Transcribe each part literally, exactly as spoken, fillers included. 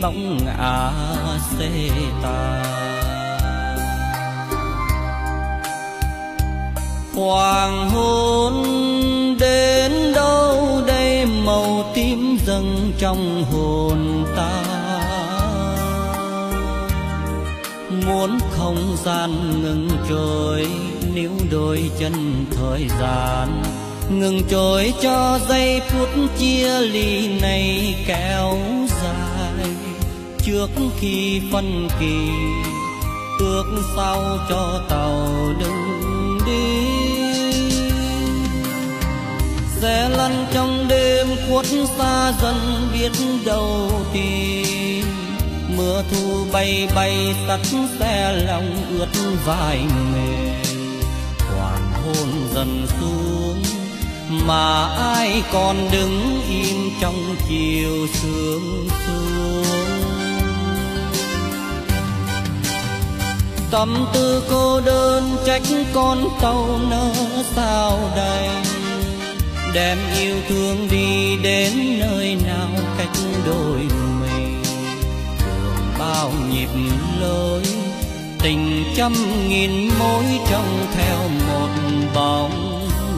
bóng ngả xê tà. Hoàng hôn đến đâu đây, màu tím dâng trong hồn ta. Muốn không gian ngừng trôi, níu đôi chân thời gian ngừng trôi cho giây phút chia ly này kéo dài. Trước khi phân kỳ ước sao cho tàu đừng đi, sẽ lăn trong đêm khuất xa dần biết đâu tìm. Mưa thu bay bay sắt xe lòng ướt vai mềm. Hoàng hôn dần xuống mà ai còn đứng im trong chiều sương xuống. Tâm tư cô đơn trách con tàu nỡ sao đành, đem yêu thương đi đến nơi nào cách đôi mình. Đường bao nhịp lối, tình trăm nghìn mối trông theo một bóng.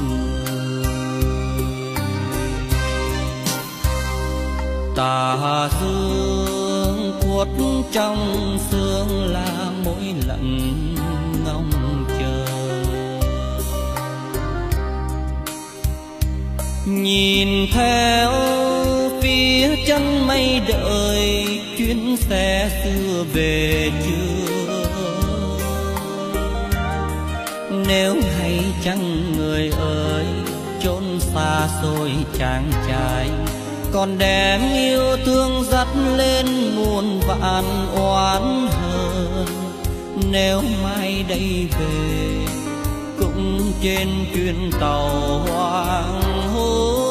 Tà dương khuất trong sương là mỗi lần ngóng chờ. Nhìn theo phía chân mây đợi chuyến xe xưa về chưa. Nếu hay chăng người ơi chốn xa xôi chàng trai, còn đem yêu thương dắt lên muôn vạn oán hờn. Nếu mai đây về cũng trên chuyến tàu hoàng hôn.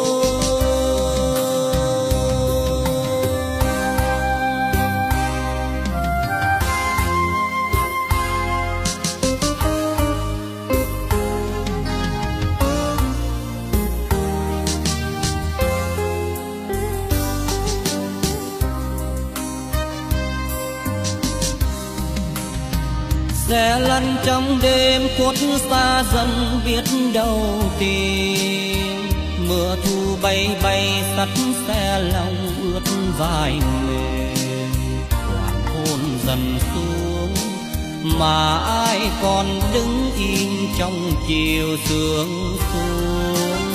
Sẽ lăn trong đêm khuất xa dần biết đâu tìm. Mưa thu bay bay sắt xe lòng ướt vai mềm. Hoàng hôn dần xuống mà ai còn đứng im trong chiều sương xuống.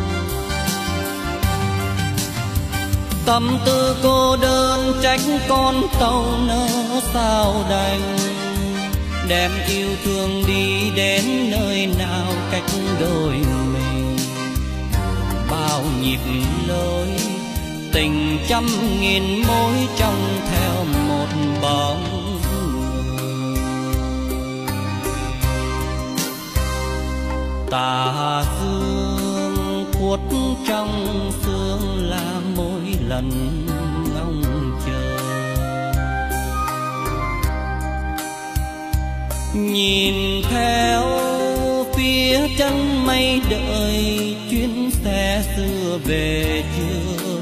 Tâm tư cô đơn trách con tàu nỡ sao đành, đem yêu thương đi đến nơi nào cách đôi mình. Bao nhịp lối, tình trăm nghìn mối trông theo một bóng. Tà dương khuất trong sương là mỗi lần ngóng chờ. Nhìn theo phía chân mây đợi chuyến xe xưa về chưa.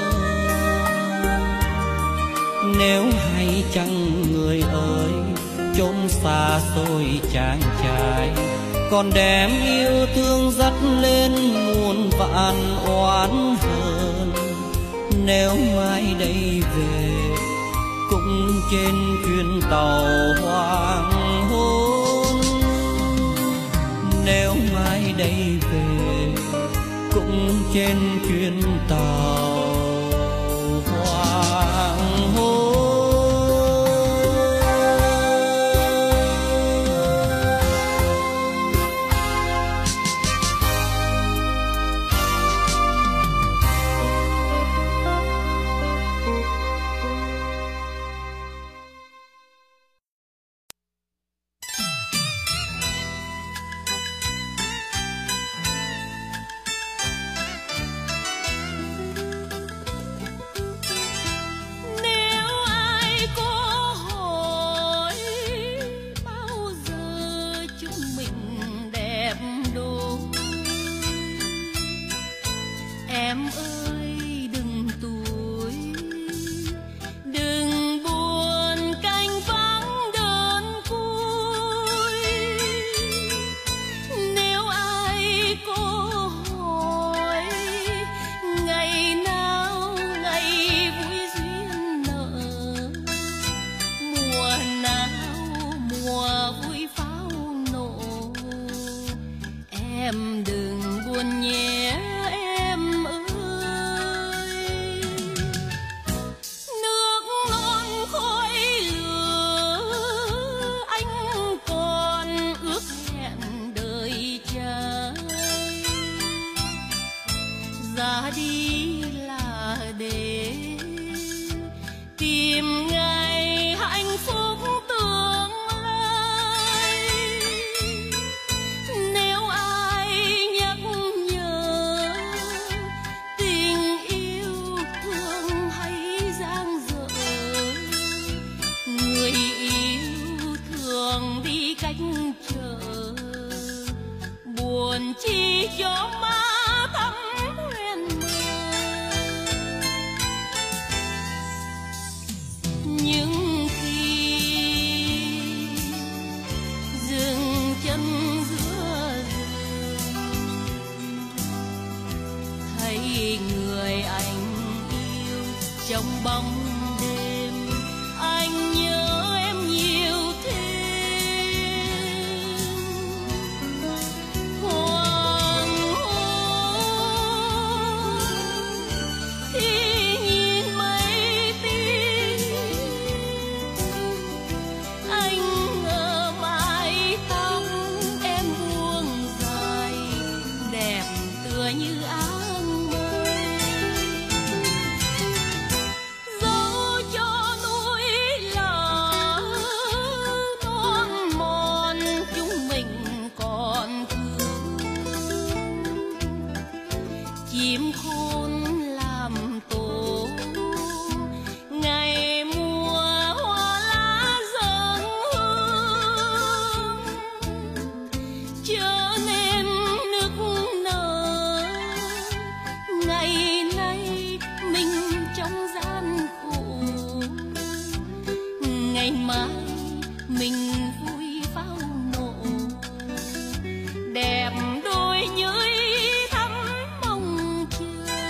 Nếu hay chăng người ơi chốn xa xôi chàng trai, còn đem yêu thương dắt lên muôn vạn oán hờn. Nếu mai đây về cũng trên chuyến tàu hoàng hôn. Nếu mai đây về cũng trên chuyến tàu hoàng hôn. cách chờ, buồn chi cho má thắm huyền mơ. Nhưng khi dừng chân giữa rừng, thấy người anh yêu trong bóng đêm, anh nhớ em nhiều thêm. Hoàng hôn khi nhìn mây tím, anh ngờ mái tóc em buông dài, đẹp tựa như áng mây. Dẫu cho núi lở non mòn, chúng mình còn thương. Chim khôn làm tổ, ngày mùa hoa lá dâng hương, trở nên nức nở. Ngày nay mình trong gian khổ, ngày mai mình vui pháo nổ, đẹp đôi như ý thắm mong chờ.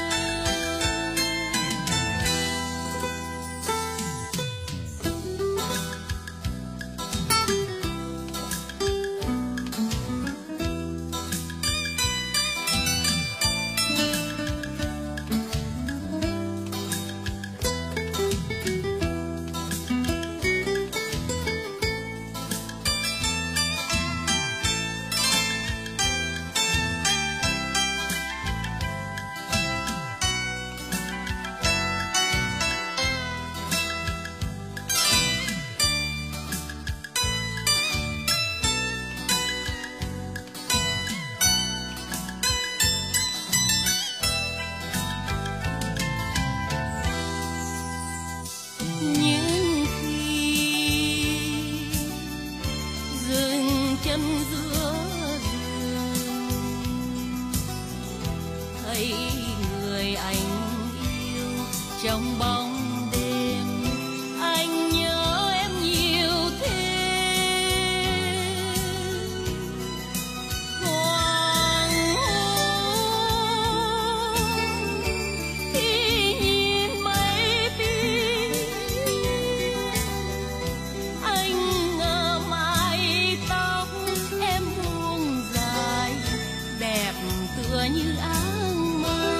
Nhưng khi dừng chân giữa rừng, thấy người anh yêu trong bóng đêm, anh nhớ em nhiều thêm. Hoàng hôn khi nhìn mây tím, anh ngờ mái tóc em buông dài, đẹp tựa như áng mây.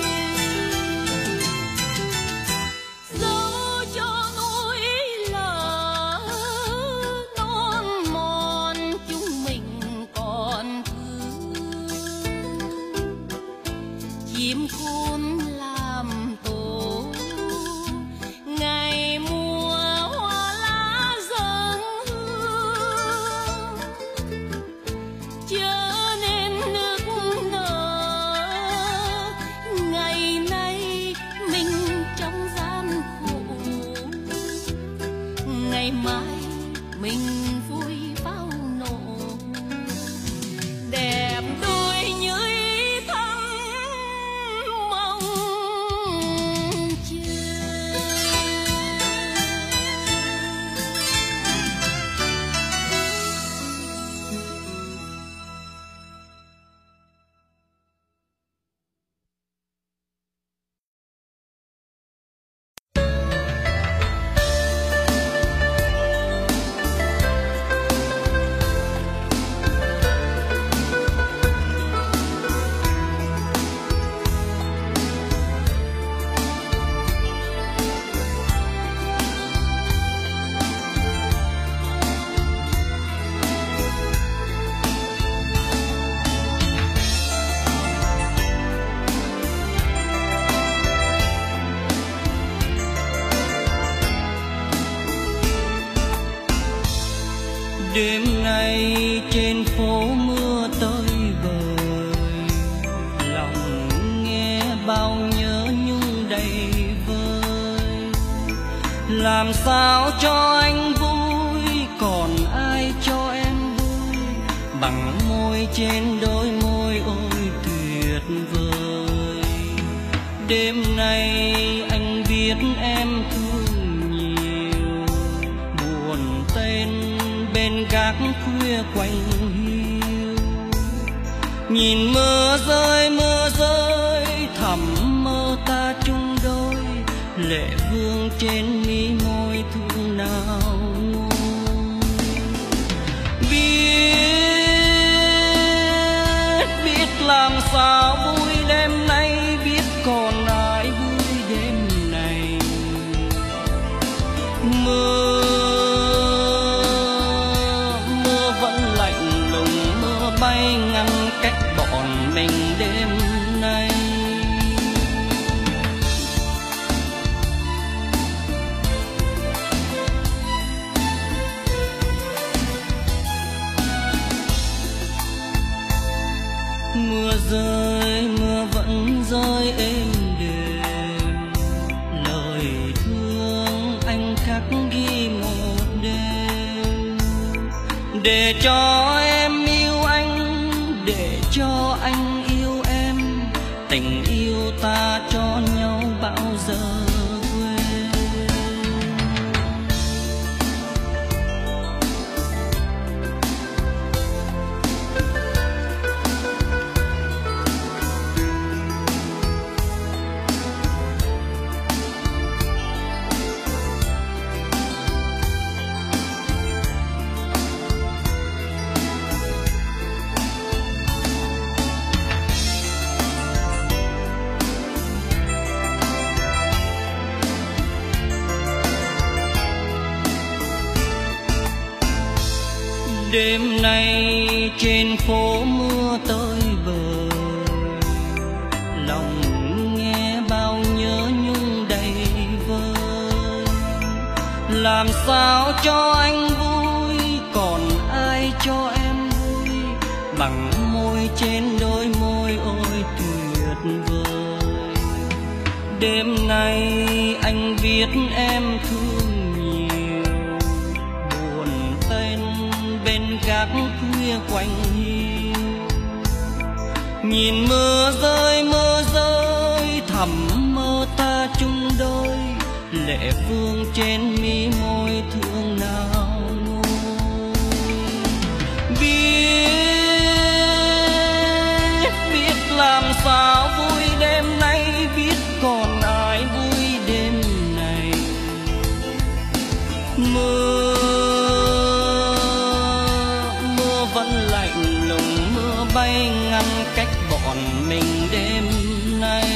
Dẫu cho núi lở non mòn, chúng mình còn thương. Chim khôn làm tổ, ngày mùa hoa lá dâng hương, trở nên nức nở. Ngày nay mình trong gian khổ, ngày mai mình vui pháo nổ, đẹp đôi như ý thắm mong chờ. Đêm nay trên phố mưa tới bời, lòng nghe bao nhớ nhung đầy vơi. Làm sao cho anh vui, còn ai cho em vui? bằng môi trên đôi môi ôi tuyệt vời. Đêm nay anh biết em thương nhiều, buồn tên bên gác khuya quanh hiu. Nhìn mưa rơi mưa rơi thẳm mơ ta chung đôi, lệ vương trên mi môi thương nào nguôi. Biết biết làm sao vui đêm nay, biết còn ai vui đêm này. Mưa mưa vẫn lạnh lùng, mưa bay ngăn cách bọn mình đêm nay. Mưa rơi mưa vẫn rơi êm đềm, lời thương anh khắc ghi một đêm. Để cho em yêu anh, để cho anh yêu em, tình yêu ta cho nhau bao giờ quên. Đêm nay trên phố mưa tới bờ, lòng nghe bao nhớ nhung đầy vơi. Làm sao cho anh vui, còn ai cho em vui, bằng môi trên đôi môi ôi tuyệt vời. Đêm nay anh biết em thương nhiều, buồn tên bên gác khuya quanh hiu. Nhìn mưa rơi mưa rơi thẳm mơ ta chung đôi, lệ vương trên mi môi thương nào nguôi. Biết biết làm sao vui đêm nay, biết còn ai vui đêm này. Mưa vẫn lạnh lùng, mưa bay ngăn cách bọn mình đêm nay.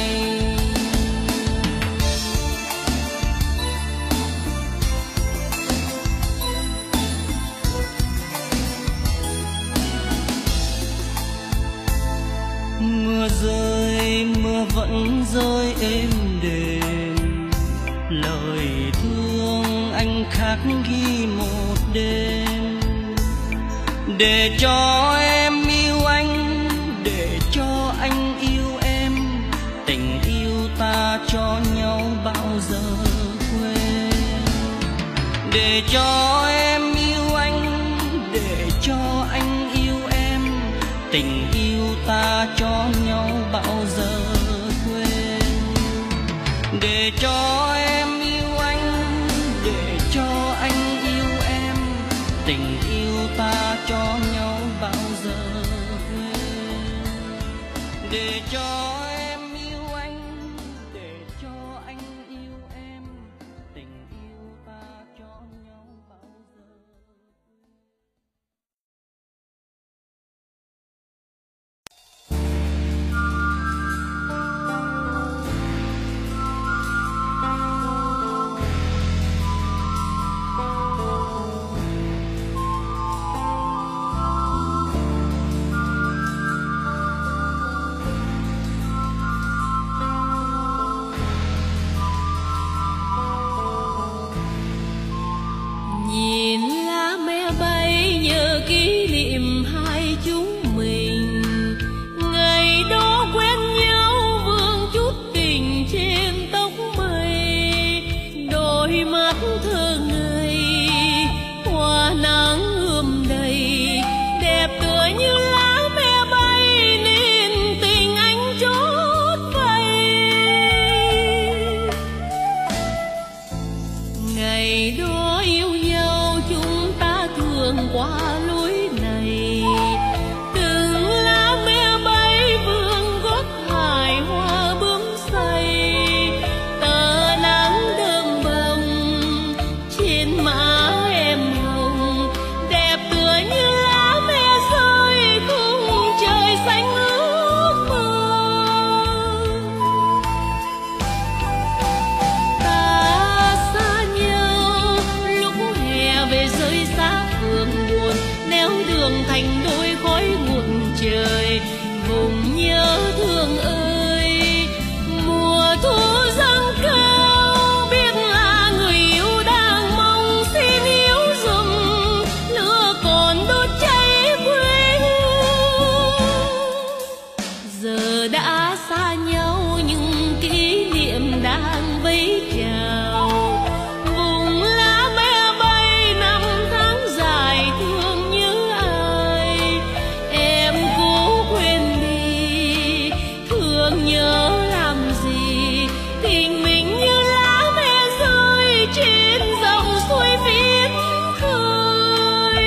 Mưa rơi mưa vẫn rơi êm đềm, lời thương anh khắc ghi một đêm. Để cho em yêu anh, để cho anh yêu em, tình yêu ta cho nhau bao giờ quên. Để cho em yêu anh, để cho anh yêu em, tình yêu ta cho nhau bao giờ quên. Để cho em yêu anh, để cho anh yêu em, tình yêu ta cho nhau bao giờ quên. Để cho em yêu anh, để cho anh yêu em, tình yêu ta cho nhau bao giờ đường thành đôi khói ngút trời. Vùng nhớ thương ơi, mùa thu dâng cao, biết là người yêu đang mong, xin yêu dùm lửa còn đốt cháy quê hương. Giờ đã xa nhau nhưng kỷ niệm đang vẫy chào. Vùng lá me bay năm tháng dài thương nhớ ai, em cố quên đi, thương nhớ làm gì. Tình mình như lá me rơi trên dòng suối viết khơi.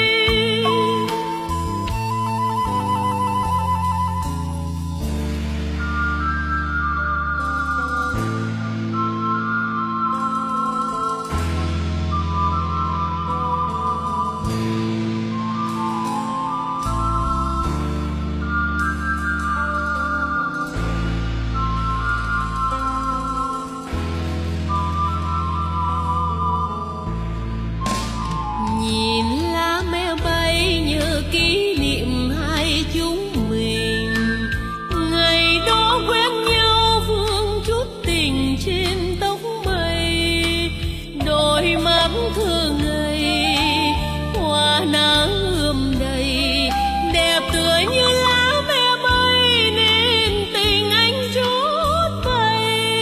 Nhìn lá me bay nhớ kỷ niệm hai chúng mình, ngày đó quen nhau vương chút tình trên tóc mây. Đôi mắt thơ ngây hoa nắng ươm đầy, đẹp tựa như lá me bay nên tình anh chút bay.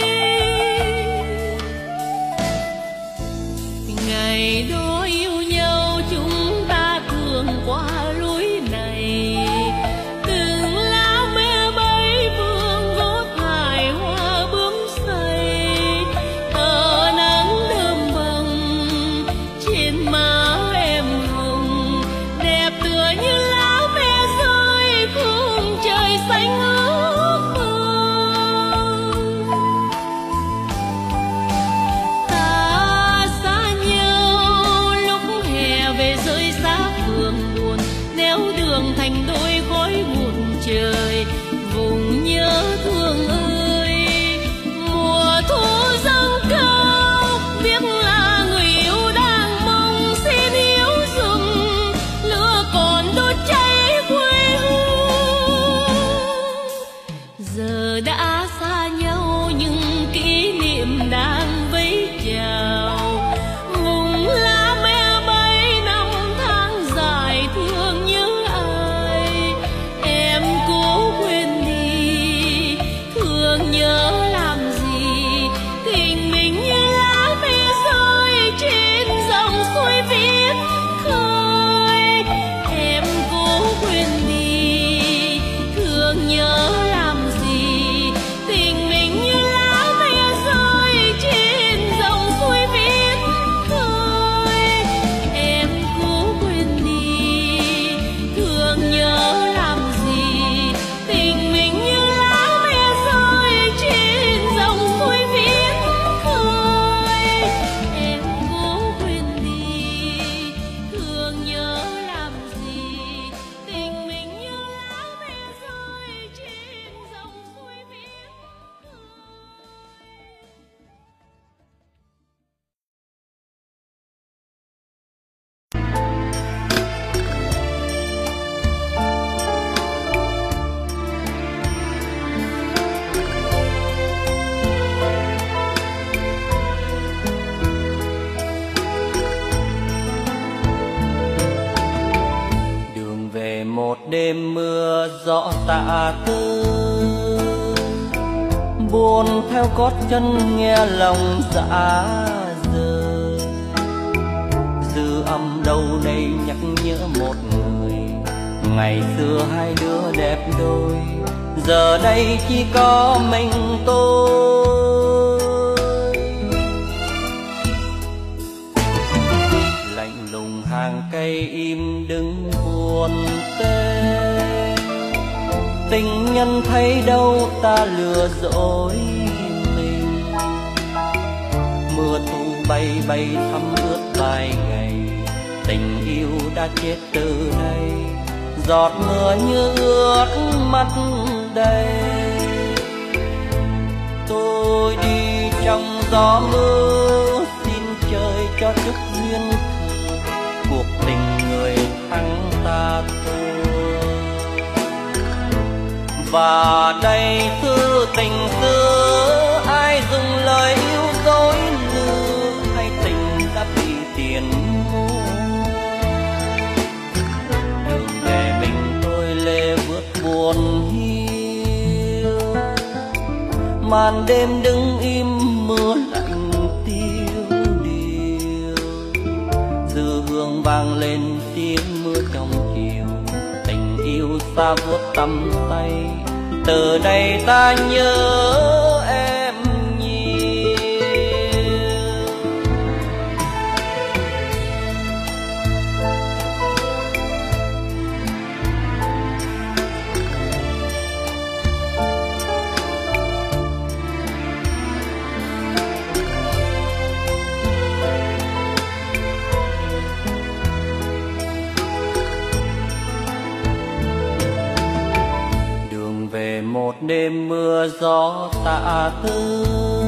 Ngày đó yêu nhau chúng ta thường qua lối này, từng lá me bay vương gót hài hoa bướm say. Tờ nắng đơm bồng trên má em hồng, đẹp tựa như lá me rơi khung trời xanh ước mơ. Ta xa nhau lúc hè về rơi giá phường buồn, néo đường thành đôi khói ngút trời. Vùng nhớ thương ơi, mùa thu dâng cao, biết là người yêu đang mong, xin yêu dùm lửa còn đốt cháy quê hương. Giờ đã xa nhau nhưng kỷ niệm đang vẫy chào. Vùng lá me bay năm tháng dài thương nhớ ai, em cố quên đi, thương nhớ làm gì. Tình mình như lá me rơi trên dòng suối viết khơi, em cố quên đi, thương nhớ làm gì. Tình mình như lá me rơi trên dòng suối viết khơi, em cố quên đi, thương nhớ làm gì. Tình mình như lá me rơi trên dòng suối viết khơi, em cố quên đi, thương nhớ làm gì. Tình mình như lá me rơi trên dòng suối viết khơi. Đường về một đêm mưa gió tạ tư, buồn theo gót chân nghe lòng dã rời. Dư âm đâu đây nhắc nhớ một người, ngày xưa hai đứa đẹp đôi, giờ đây chỉ có mình tôi. Lạnh lùng hàng cây im đứng buồn tê, tình nhân thấy đâu ta lừa dối mình. Mưa thu bay bay thấm ướt vài ngày, tình yêu đã chết từ đây, giọt mưa như ướt mắt đây. Tôi đi trong gió mưa, xin trời cho chút duyên thường, cuộc tình người thắng ta thôi. Và đây thư tình xưa, ai dùng lời yêu dối lừa, hay tình đã bị tiền mua. Đường về mình tôi lê bước buồn hiu, màn đêm đứng im mưa lạnh tiêu điều. Dư hương vang lên tiếng mưa trong chiều, tình yêu xa vuốt tăm tay. Từ đây ta nhớ em nhiều. Về một đêm mưa gió tạ tư,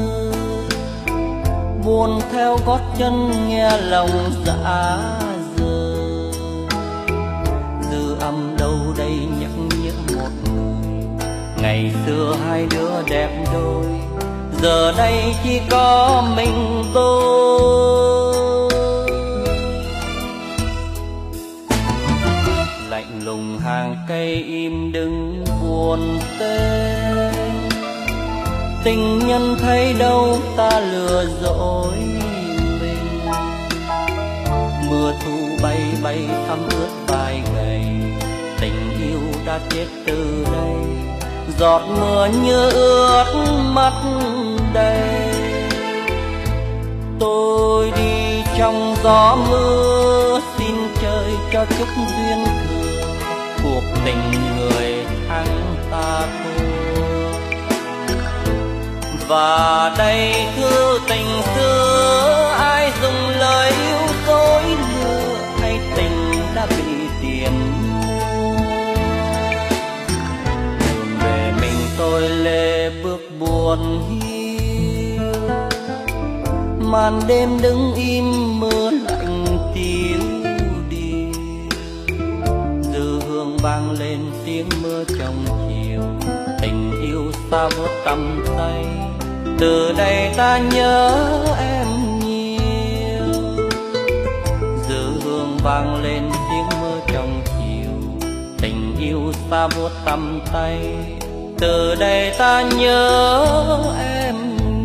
buồn theo gót chân nghe lòng dã rời. Dư âm đâu đây nhắc nhớ một người, ngày xưa hai đứa đẹp đôi, giờ đây chỉ có mình tôi. Lạnh lùng hàng cây im đứng buồn tên, tình nhân thấy đâu ta lừa dối mình. Mưa thu bay bay thấm ướt vai gầy, tình yêu đã chết từ đây, giọt mưa như ướt mắt đây. Tôi đi trong gió mưa, xin trời cho chút duyên thừa, cuộc tình người thắng ta thua. Và đây thư tình xưa, ai dùng lời yêu dối lừa, hay tình đã bị tiền mua. Đường về mình tôi lê bước buồn hiu, màn đêm đứng im mưa lạnh tiêu điều. Dư hương vang lên tiếng mưa trong chiều, tình yêu xa vuốt tăm tay. Từ đây ta nhớ em nhiều. Dư hương vang lên tiếng mưa trong chiều, tình yêu xa vuốt tăm tay. Từ đây ta nhớ em.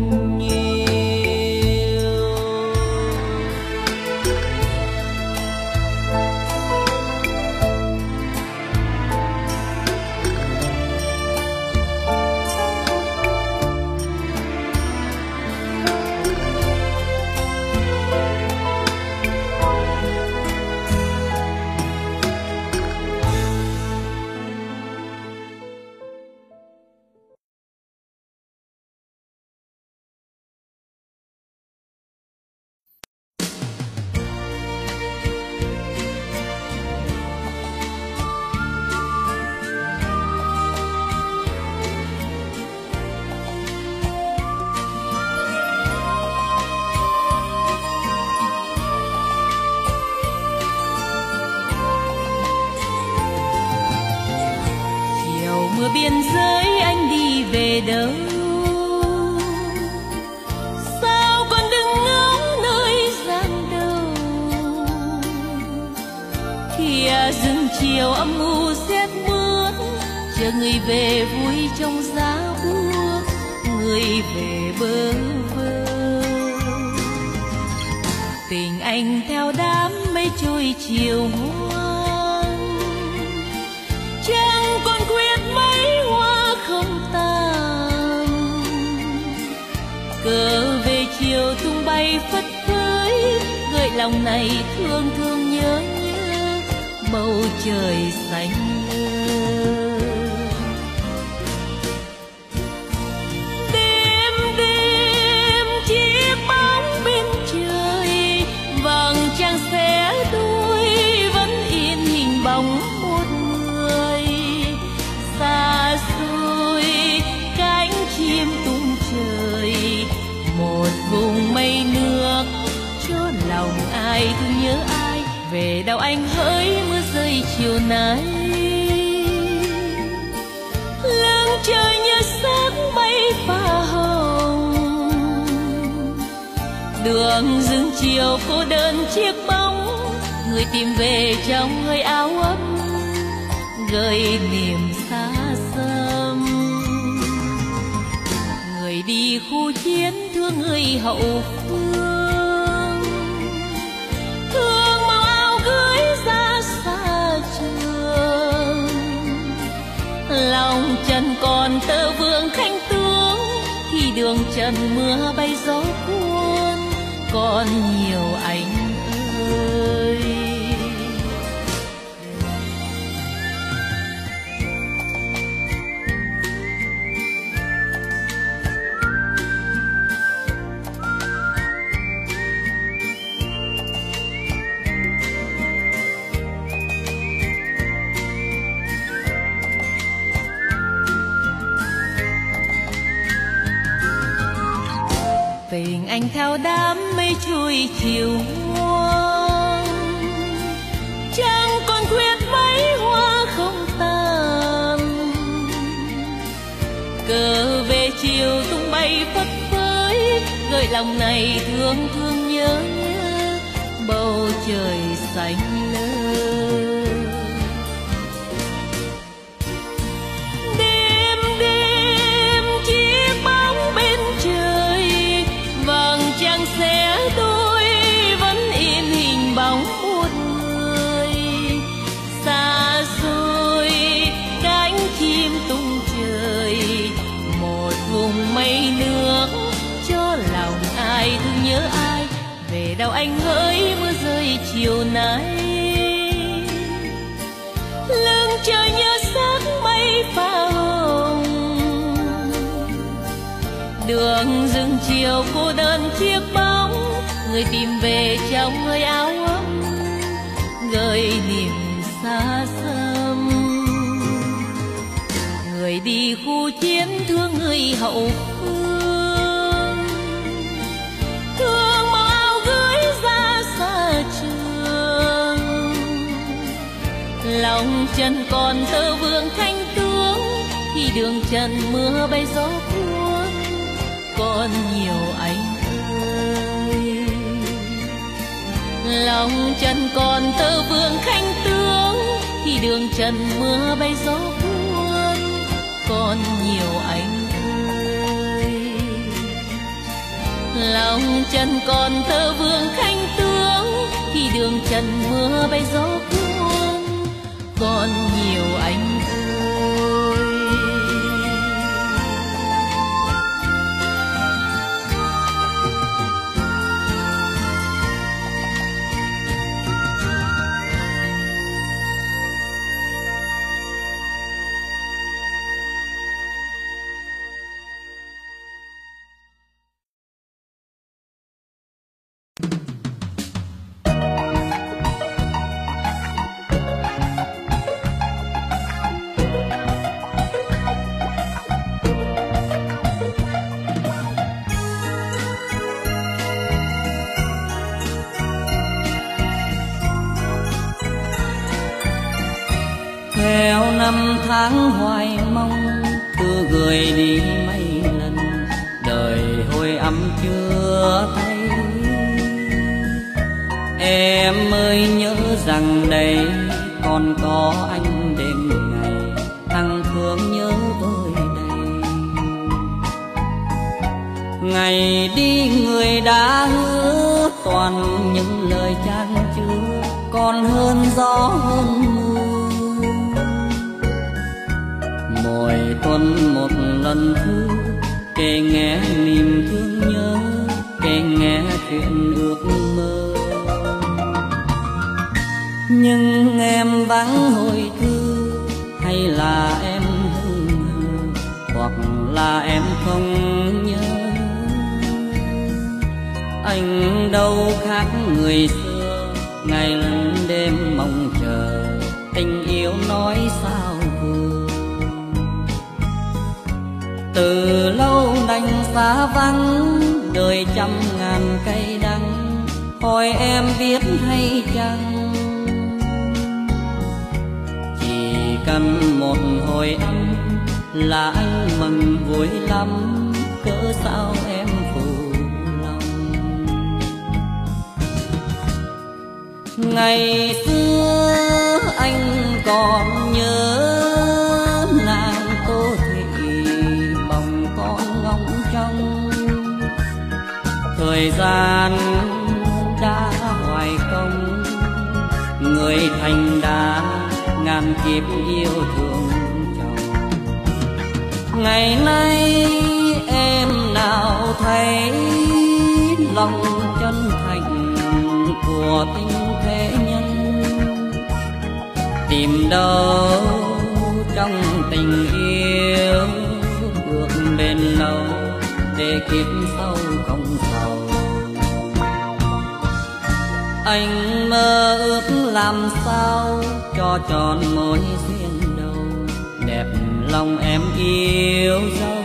Biên giới anh đi về đâu, sao con đừng ngóng nơi gian đâu. Kìa rừng chiều âm u rét mướt, chờ người về vui trong giá buốt, người về bơ vơ. Tình anh theo đám mây trôi chiều hoang, chẳng còn quyết mấy hoa không tàn. Cờ về chiều tung bay phất phới, gợi lòng này thương thương nhớ nhớ bầu trời xanh ngơ. Đêm đêm chiếc bóng bên trời, vầng trăng xé đôi vẫn in hình bóng một người. Xa xôi cánh chim tung trời, một vùng mây nước cho lòng ai thương nhớ ai. Về đâu anh hỡi mưa rơi chiều nay. trời như sáng mây pha hồng, đường rừng chiều cô đơn chiếc bóng, người tìm về trong hơi áo ấm gợi niềm xa xăm. Người đi khu chiến thương người hậu phương, thương màu áo cưới ra xa trường, lòng trần còn tơ vương khanh tướng, khi đường trần mưa bay gió cuốn còn nhiều anh ơi. Tình anh theo đám mây trôi chiều muôn, chẳng còn khuyết mấy hoa không tàn, cờ về chiều tung bay phất phới, gợi lòng này thương thương nhớ bầu trời xanh lơ. Chẳng sẽ tôi vẫn in hình bóng một người, xa xôi cánh chim tung trời, một vùng mây nước cho lòng ai thương nhớ ai, về đâu anh hỡi mưa rơi chiều nay. Lưng trời như sắc mây pha hồng, đường rừng chiều cô đơn chiếc bóng, người tìm về trong hơi áo ấm gợi niềm xa xăm. Người đi khu chiến thương người hậu phương, thương màu áo cưới ra xa trường, lòng chân còn tơ vương khanh tướng, khi đường trần mưa bay gió cuốn còn nhiều anh ơi. Lòng trần còn tơ vương khanh tướng, khi đường trần mưa bay gió cuốn còn nhiều anh ơi. Lòng trần còn tơ vương khanh tướng, khi đường trần mưa bay gió cuốn còn nhiều anh ơi. Theo năm tháng hoài mong, cứ gửi đi mấy lần, đời hồi ấm chưa thấy. Em ơi nhớ rằng đây còn có anh đêm ngày, thằng thương nhớ với đây. Ngày đi người đã hứa toàn những lời chan chứa, còn hơn gió hơn mưa. Mỗi tuần một lần thư kể nghe niềm thương nhớ, kể nghe chuyện ước mơ. Nhưng em vắng hồi thư, hay là em hững hờ, hoặc là em không nhớ. Anh đâu khác người xưa, ngày lẫn đêm mong chờ, tình yêu nói sao vừa. Từ lâu đành xa vắng, đời trăm ngàn cây đắng, hỏi em biết hay chăng. Chỉ cần một hồi âm, là anh mừng vui lắm, cớ sao em phụ lòng. Ngày xưa anh còn nhớ nàng Tô Thị bồng con ngóng trông, thời gian đã hoài công, người thành đã ngàn kiếp yêu thương chồng. Ngày nay em nào thấy lòng chân thành của tình thế nhân, tìm đâu trong tình yêu được bền lâu để kiếp sau không sầu. Anh mơ ước làm sao cho tròn mối duyên đầu, đẹp lòng em yêu dấu.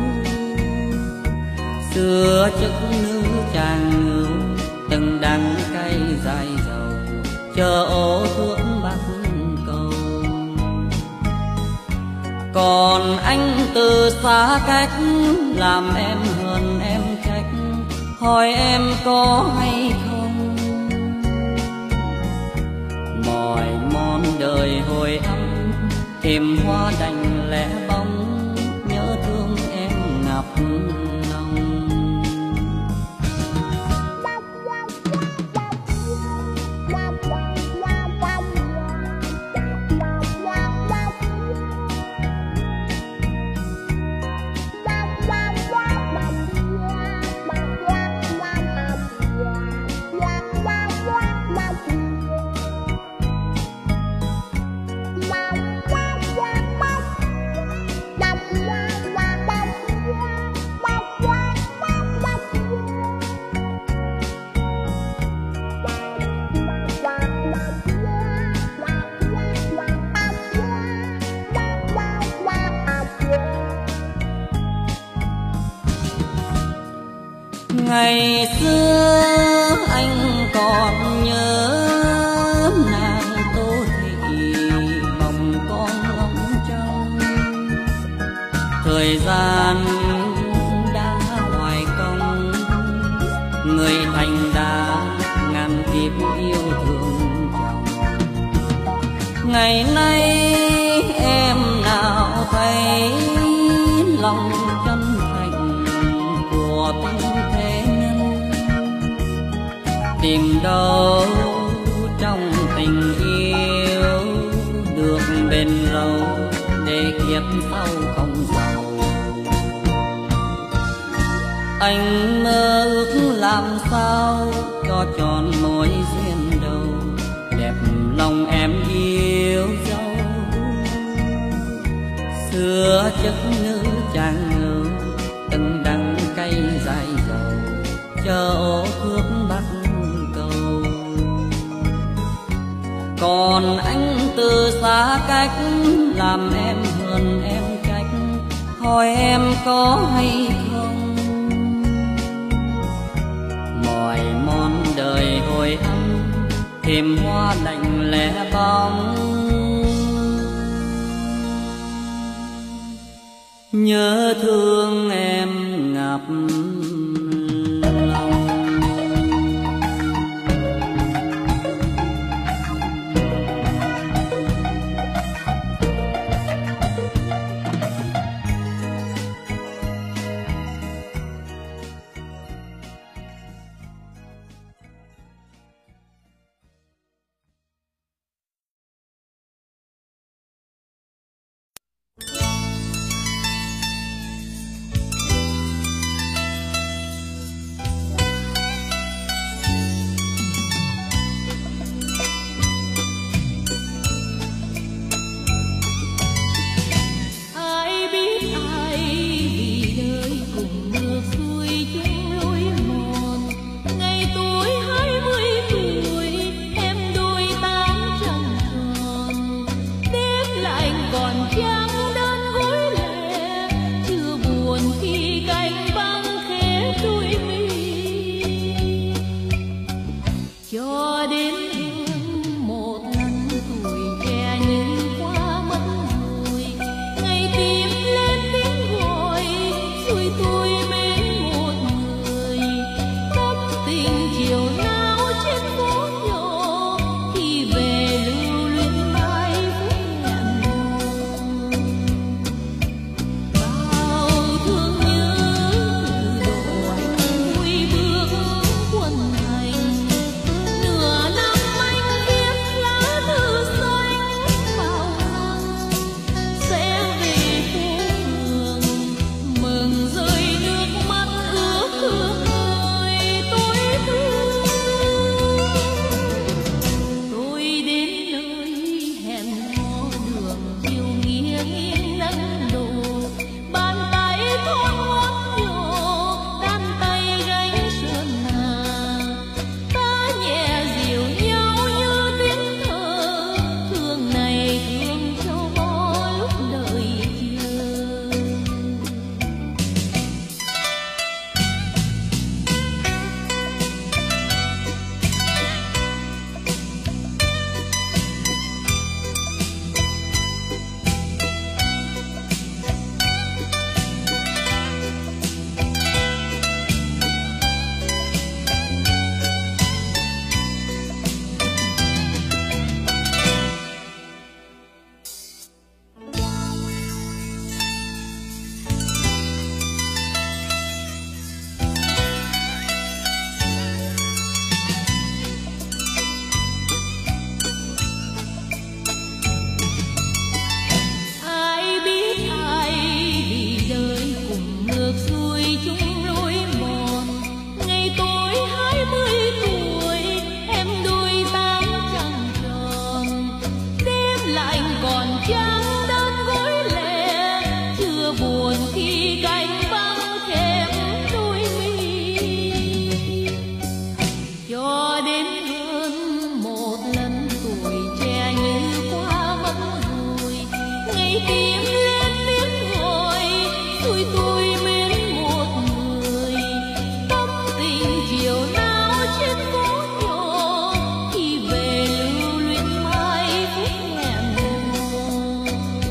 Xưa chức nữ chàng ngưu, từng đắng cay dài dầu, chờ ô thuốc bắc cầu. Còn anh từ xa cách, làm em hơn em trách, hỏi em có hay không. Mỏi mòn đời hồi âm, thêm hoa đành lẻ bóng, nhớ thương em ngập lòng. Ngày xưa anh còn nhớ nàng Tô Thị bồng con ngóng trông, thời gian đã hoài công, người thành đã ngàn kiếp yêu thương chồng. Ngày nay em nào thấy lòng chân thành của tình thế nhân, tìm đâu trong tình yêu được bền lâu để kiếp sau không giàu. Anh mơ ước làm sao cho tròn mối duyên đầu, đẹp lòng em yêu dấu. Xưa chức nữ chàng ngưu, từng đắng cay dài dầu, chờ ô thuốc bắc cầu. Còn anh từ xa cách, làm em hơn em trách, hỏi em có hay không. Mỏi mòn đời hồi âm, thêm hoa lạnh lẻ bóng, nhớ thương em ngập lòng. Một lần tuổi trẻ như qua mất rồi, ngày tìm còn trắng đơn gối lẻ, chưa buồn khi cánh vắng khép đôi mi. Cho đến hơn một lần tuổi trẻ như qua mất rồi, ngày tim lên tiếng gọi tôi tôi mến một người. Tâm tình chiều nào trên phố nhỏ khi về lưu luyến mãi phút hẹn hò.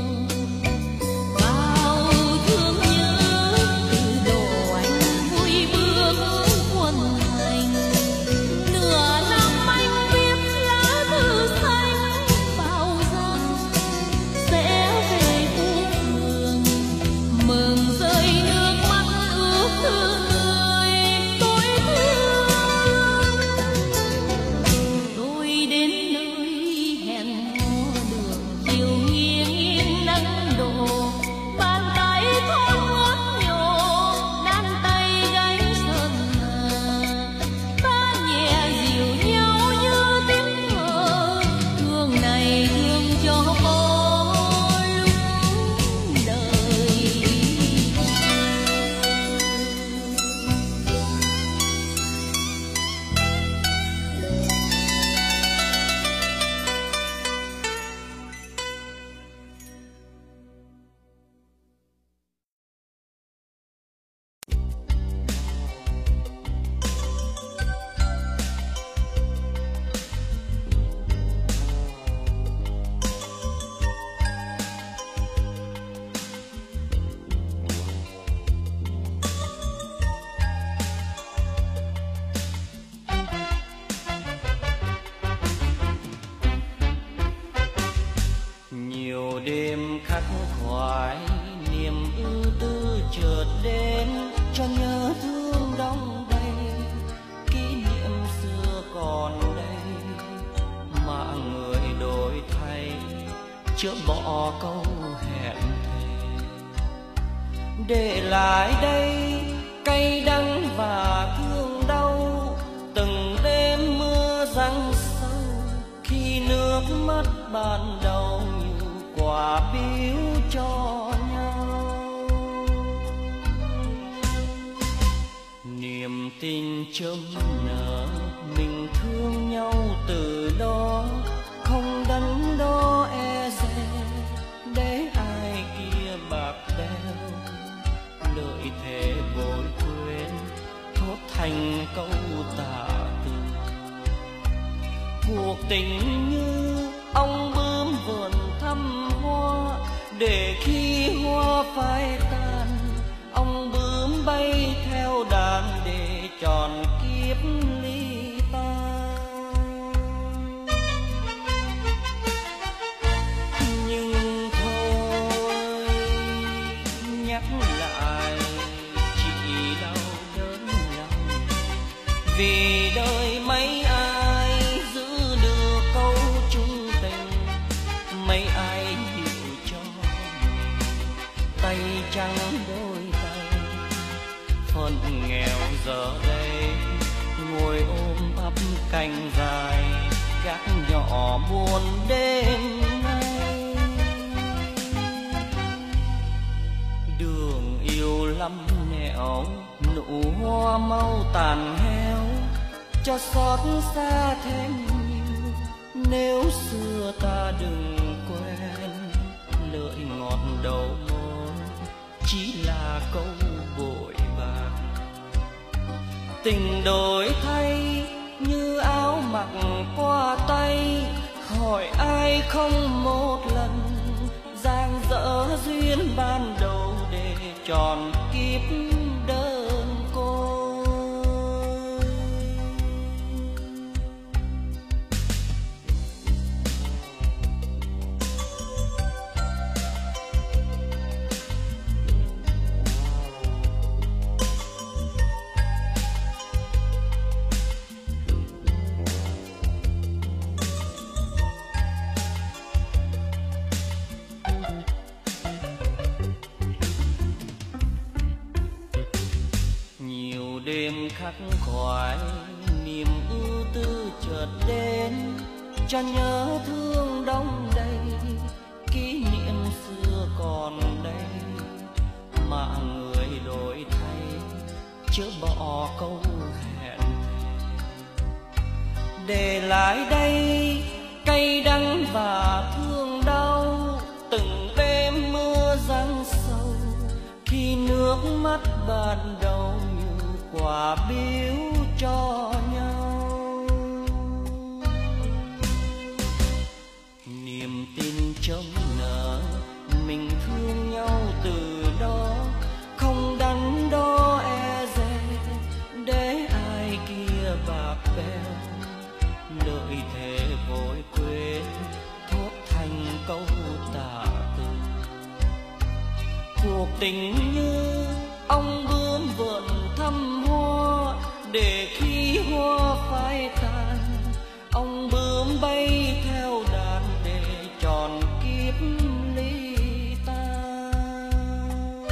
Bao thương nhớ từ độ anh vui bước quân hành, nửa năm anh viết lá thư xanh bao rằng sẽ về phố phường, mừng rơi nước mắt ướt thương người tôi thương. Tôi đến nơi hẹn hò đường chiều nghiêng nghiêng nắng đổ, bàn tay thon ngón nhỏ đan tay gánh sơn hà, ta nhẹ dịu nhau như tiếng thở, thương này thương cho có lúc đời. Nhiều đêm khắc khoải niềm ưu tư chợt đến, cho nhớ thương đong đầy kỷ niệm xưa còn đây, mà người đổi thay chữa bỏ câu hẹn thề, để lại đây cay đắng và thương đau. Từng đêm mưa giăng sâu khi nước mắt ban đầu như quà biếu cho nhau. Niềm tin chớm nở mình thương nhau từ đó, không đắn đo e dè để ai kia bạc bẽo, lợi thế vội quên thốt thành câu tạ từ. Cuộc tình như ông bướm vườn thăm hoa, để khi hoa phai tàn ông bướm bay theo đàn để tròn kiếp ly tan. Nhưng thôi nhắc lại chỉ đau đớn lòng, vì đời mấy ai giữ được câu chung tình, mấy ai hiểu cho mình tay trắng đôi tay. Phận nghèo giờ đây ngồi ôm ấp cành dài, gác nhỏ buồn đêm nay. Đường yêu lắm nẻo, nụ hoa mau tàn héo, cho xót xa thêm nhiều. Nếu xưa ta đừng quên, lời ngọt đầu môi chỉ là câu bội bạc. Tình đổi thay như áo mặc qua tay, hỏi ai không một lần giang dở duyên ban đầu để tròn kiếp đơn côi. Đêm khắc khoải niềm ưu tư chợt đến, cho nhớ thương đong đầy chớ bỏ câu hẹn. Để lại đây cay đắng và thương đau, từng đêm mưa giăng sâu, khi nước mắt ban đầu như quà biếu cho nhau. Niềm tin trong nở mình thương nhau từ đó, không đắn đo e dè để ai kia bạc bẽo. Lợi thế vội quên thốt thành câu tả từ. Cuộc tình như ông bướm vượn thăm hoa, để khi hoa phai tàn ông bướm bay theo đàn để tròn kiếp ly tan.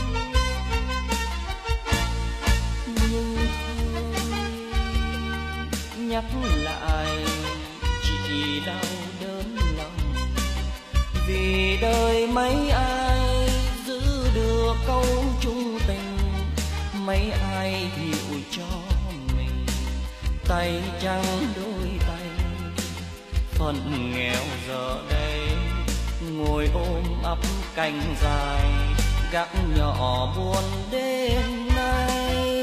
Nhưng nhắc lại chỉ đau đớn lòng, vì đời mấy ai giữ được câu chung tình, mấy ai hiểu cho mình tay trắng đôi tay. Phận nghèo giờ đây ngồi ôm ấp cành dài, gác nhỏ buồn đêm nay.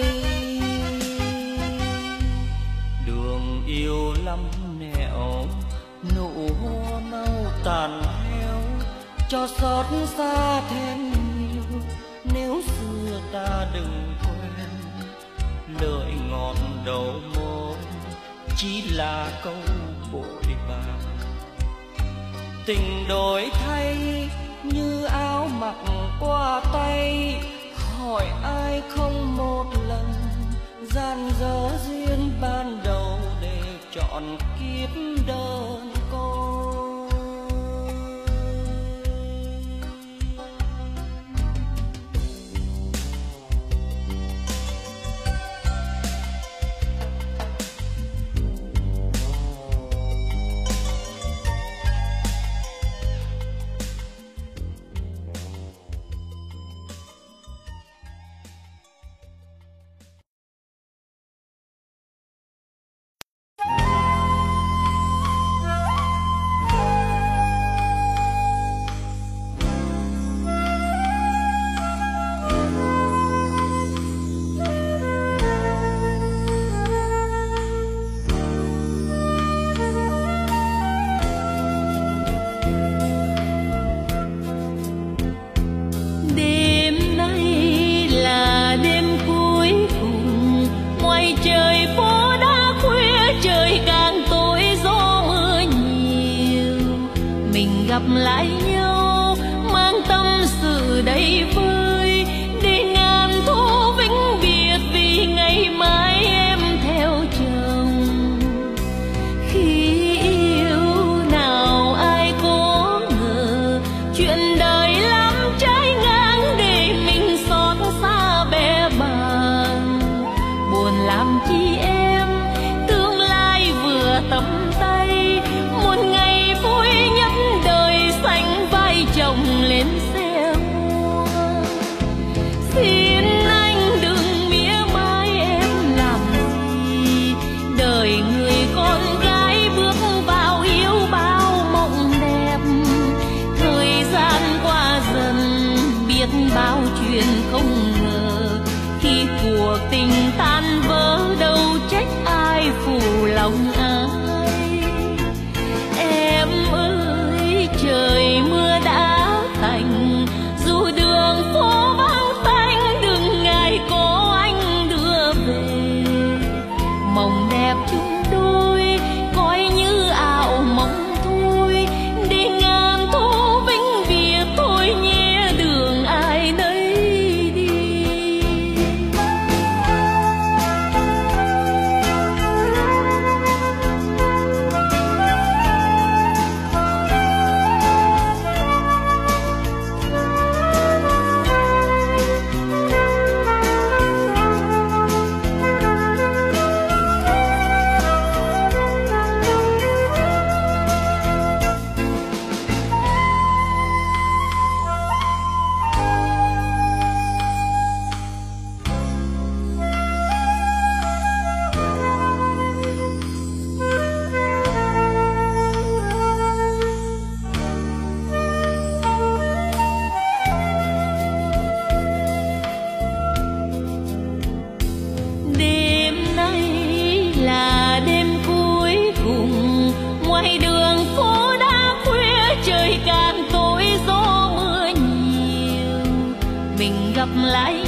Đường yêu lắm nẻo, nụ hoa mau tàn theo, cho xót xa thêm nhiều nếu xưa ta đừng quên. Lời ngọt đầu môi chỉ là câu bội bạc, tình đổi thay như áo mặc qua tay. Hỏi ai không một lần gian dở duyên ban đầu để chọn kiếp đơn côi. Gặp lại nhau mang tâm sự đầy vơi, để ngàn thu vĩnh biệt vì ngày mai em theo chồng. Khi yêu nào ai có ngờ chuyện đời lắm trái ngang, để mình xót xa bé bàng. Buồn làm chi em tương lai vừa tầm tay, một ngày vui nhất đời xanh vai chồng lên xe hoa. Xin anh đừng mỉa mai em làm gì, đời người con gái bước vào yêu bao mộng đẹp. Thời gian qua dần biết bao chuyện không ngờ, khi cuộc tình tan vỡ đâu trách ai phụ lòng ai. Em ơi trời mưa đã lái